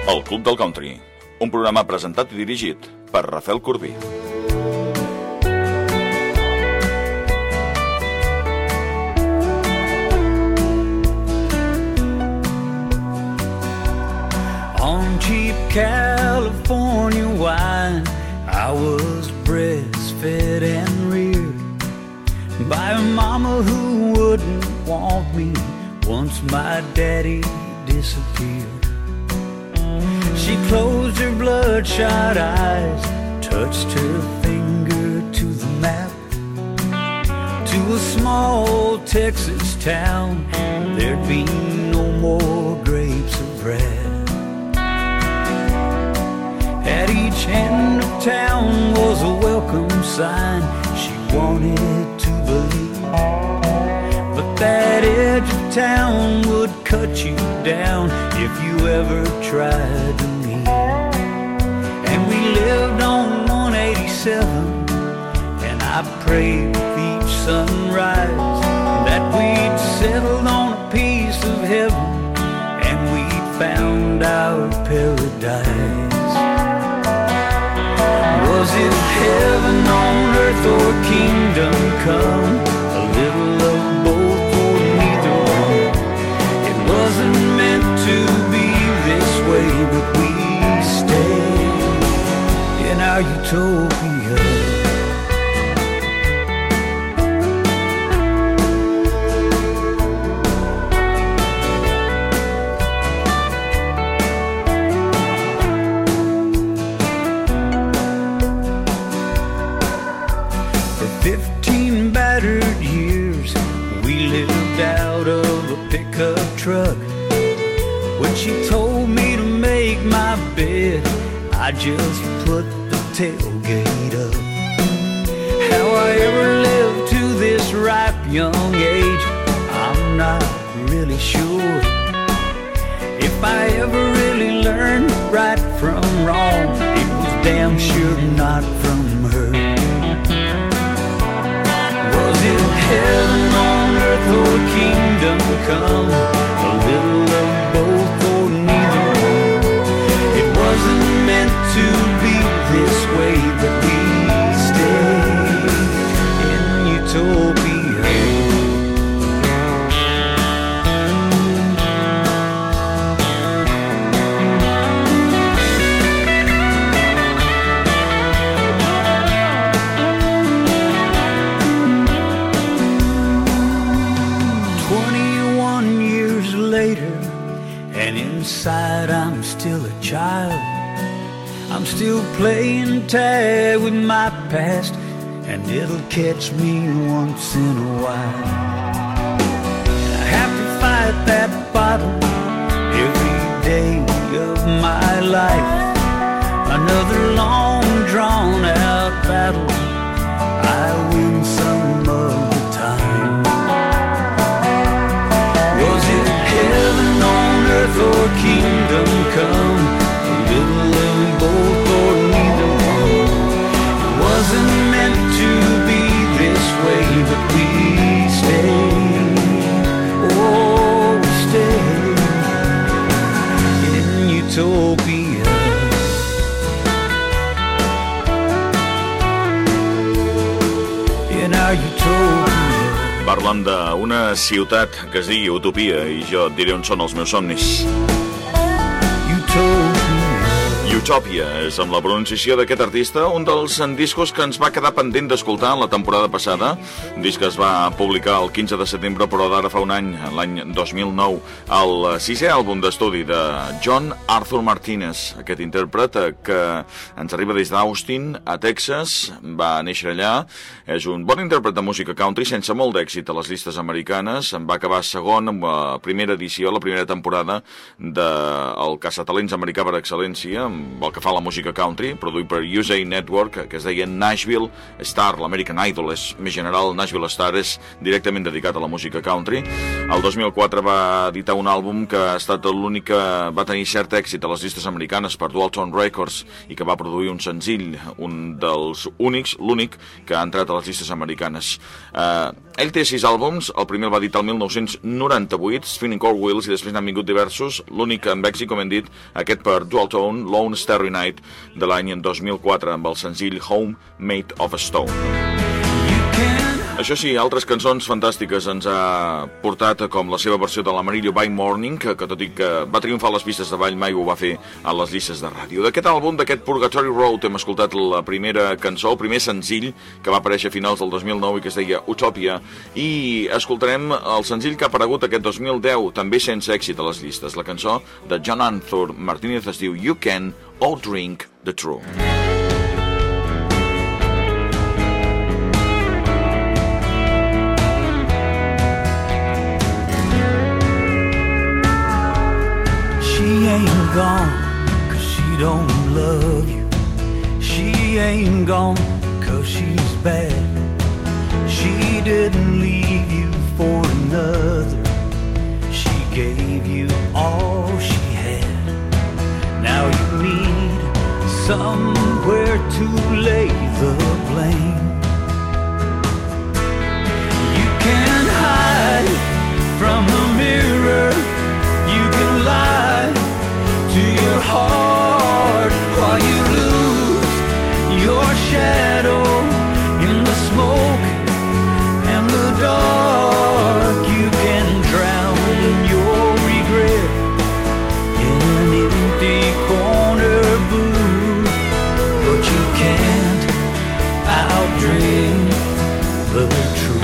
El Club del Country, un programa presentat i dirigit per Rafael Corbí. On cheap California wine, I was breastfed and reared by a mama who wouldn't want me once my daddy disappeared. She closed her bloodshot eyes, touched her finger to the map, to a small Texas town. There'd be no more grapes of wrath. At each end of town was a welcome sign she wanted to believe, but that edge of town would cut you down if you ever tried to leave. And we lived on 187, and I prayed with each sunrise that we'd settled on a piece of heaven and we'd found our paradise. Was it heaven on earth or kingdom come? A little of both or neither one. It wasn't meant to be this way, but we stayed in our utopia. Truck. When she told me to make my bed, I just put the tailgate up. How I ever lived to this ripe young age, I'm not really sure. If I ever really learned right from wrong, it was damn sure not from her. Was it heaven on earth or kingdom come? A little of both or neither one. It wasn't meant to be this way, but we stayed in utopia. Inside I'm still a child. I'm still playing tag with my past, and it'll catch me once in a while. And I have to fight that bottle every day of my life. Another long drawn out battle, I win some of the time. Was it heaven on earth or kingdom come? A little of both or neither one. It wasn't meant to be this way, but we stayed. Oh, we stayed in utopia. In our utopia. Parlant d'una ciutat que es digui Utopia, i jo et diré on són els meus somnis. Utopia és amb la pronunciació d'aquest artista, un dels discos que ens va quedar pendent d'escoltar la temporada passada, un disc que es va publicar el 15 de setembre, però d'ara fa un any, l'any 2009, el sisè àlbum d'estudi de John Arthur Martinez, aquest intèrpret que ens arriba des d'Austin, a Texas, va néixer allà, és un bon intèrpret de música country, sense molt d'èxit a les llistes americanes, en va acabar segon amb la primera edició, la primera temporada del Caçatalents americà per excel·lència, pel que fa a la música country, produït per USA Network, que es deia Nashville Star, l'American Idol, és més general, Nashville Star és directament dedicat a la música country. El 2004 va editar un àlbum que ha estat l'únic que va tenir cert èxit a les llistes americanes per Dualton Records i que va produir un senzill, un dels únics, l'únic, que ha entrat a les llistes americanes. Ell té 6 àlbums, el primer el va editar el 1998, Spinning Core Wheels, i després n'han vingut diversos, l'únic amb èxit, com hem dit, aquest per Dual Tone, Lone Starry Night, de l'any 2004, amb el senzill Home Made of Stone. Això sí, altres cançons fantàstiques ens ha portat, com la seva versió de l'Amarillo by Morning, que tot i que va triomfar a les pistes de ball, mai ho va fer a les llistes de ràdio. D'aquest àlbum, d'aquest Purgatory Road, hem escoltat la primera cançó, el primer senzill, que va aparèixer a finals del 2009 i que es deia Utopia, i escoltarem el senzill que ha aparegut aquest 2010, també sense èxit a les llistes. La cançó de John Arthur Martínez es diu You Can All Drink the Truth. She ain't gone 'cause she don't love you. She ain't gone 'cause she's bad. She didn't leave you for another. She gave you all she had. Now you need somewhere to lay the blame. You can hide from the mirror. You can lie to your heart while you lose your shadow in the smoke and the dark. You can drown your regret in an empty corner booth, but you can't outdrink the truth.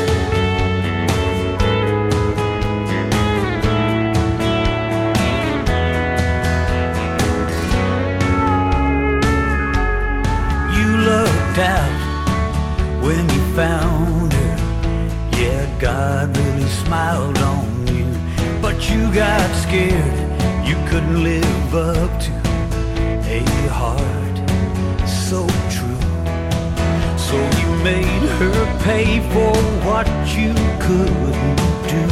Out when you found her, yeah, God really smiled on you, but you got scared. You couldn't live up to a heart so true, so you made her pay for what you couldn't do.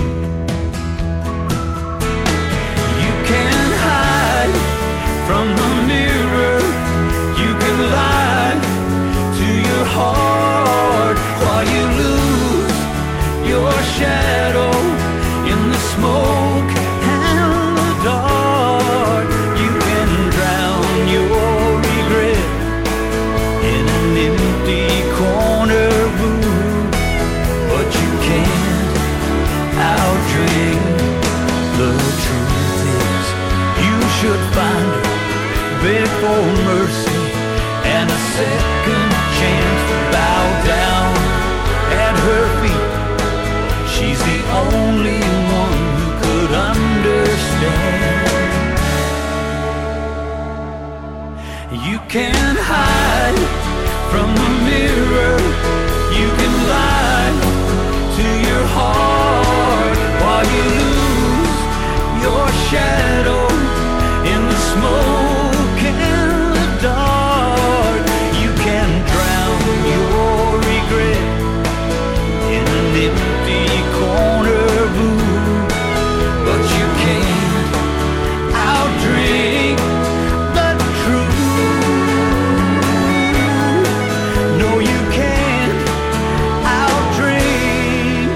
You can hide from the mirror. You can lie your heart while you lose your shadow in the smoke and the dark. You can drown your regret in an empty corner room, but you can't outdrink the truth is you should find her, beg for mercy and a second chance to bow down at her feet. She's the only one who could understand. You can hide from the mirror. You can lie to your heart while you lose your shadow in the smoke and the dark. You can drown your regret in an empty corner room, but you can't outdrink the truth. No, you can't outdrink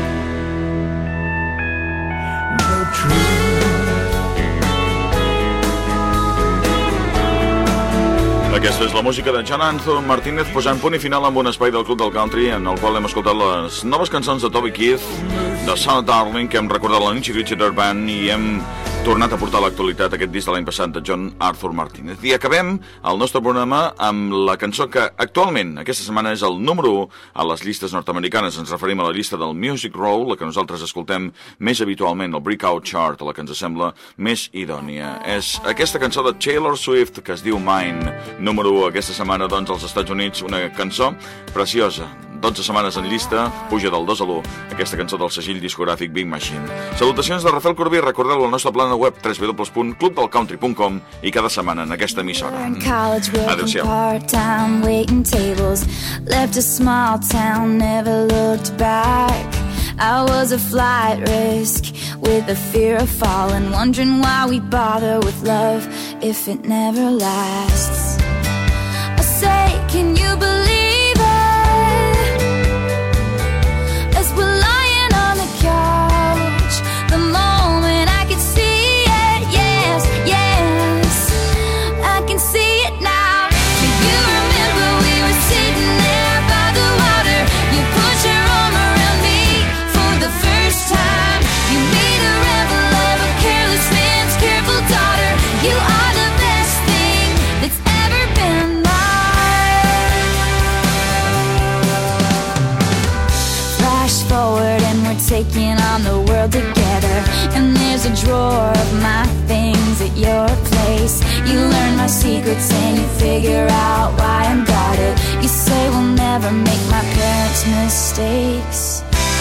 the truth. Aquesta és la música de John Arthur Martínez, posant punt i final amb un espai del Club del Country en el qual hem escoltat les noves cançons de Toby Keith, de Sound Darling, que hem recordat la Nitty Gritty Dirt Band, i hem tornat a portar a l'actualitat aquest disc de l'any passat de John Arthur Martínez. I acabem el nostre programa amb la cançó que actualment, aquesta setmana, és el número 1 a les llistes nord-americanes. Ens referim a la llista del Music Row, la que nosaltres escoltem més habitualment, el Breakout Chart, la que ens sembla més idònia. És aquesta cançó de Taylor Swift, que es diu Mine, número 1 aquesta setmana, doncs, als Estats Units, una cançó preciosa. 12 setmanes en llista, puja del 2 a l'1, aquesta cançó del segell discogràfic Big Machine. Salutacions de Rafael Corbí, recordeu-lo al nostre plana web www.clubdelcountry.com i cada setmana en aquesta emissora. Adéu-siau. Left a small town, never looked back. I was a flight risk with the fear of falling, wondering why we bother with love if it never lasts. I say, can you believe it? As we're secrets and you figure out why I'm guarded. You say we'll never make my parents' mistakes,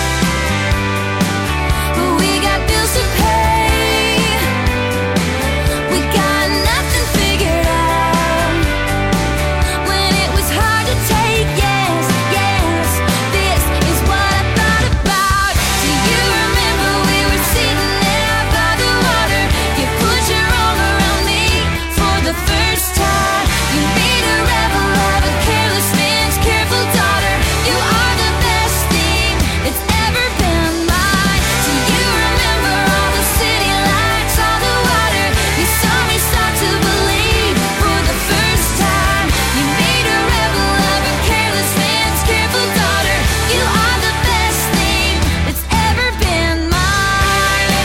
but we got bills to pay. We got nothing figured out. When it was hard to take, yes, yes, this is what I thought about. Do you remember we were sitting there by the water? You put your arm around me for the first time. You made a rebel of a careless man's careful daughter. You are the best thing that's ever been mine. Do you remember all the city lights on the water? You saw me start to believe for the first time. You made a rebel of a careless man's careful daughter. You are the best thing that's ever been mine.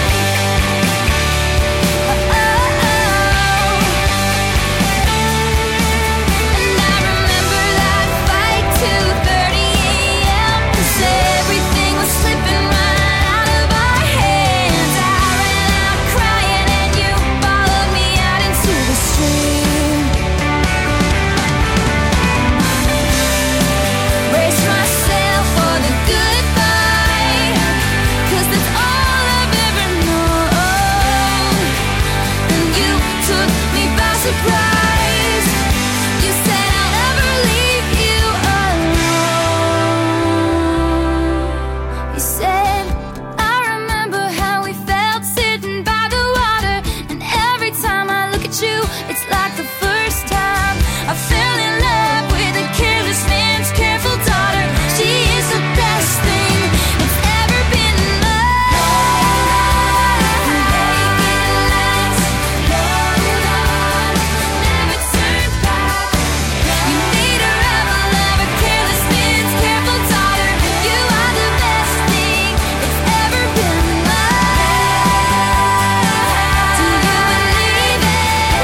Oh, oh, oh. And I remember that fight 2:30 a.m. 'cause everything was slipping right out of our hands. I ran out crying and you followed me out into the street. Brace myself for the goodbye, 'cause that's all I've ever known. And you took me by surprise. You said I'll never leave you alone. You said, I remember how we felt sitting by the water. And every time I look at you, it's like the first time I fell in love with a careless man's careful daughter. She is the best thing that's ever been in love. Vacant lights, hold on, never turn back. You made a rebel of a careless man's careful daughter. You are the best thing that's ever been in love. Do you believe it?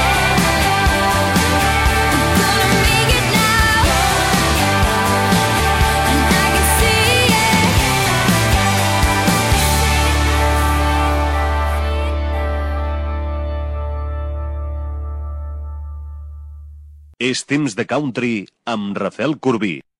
I'm gonna make it now, and I can see it. És temps de country amb Rafael Corbí.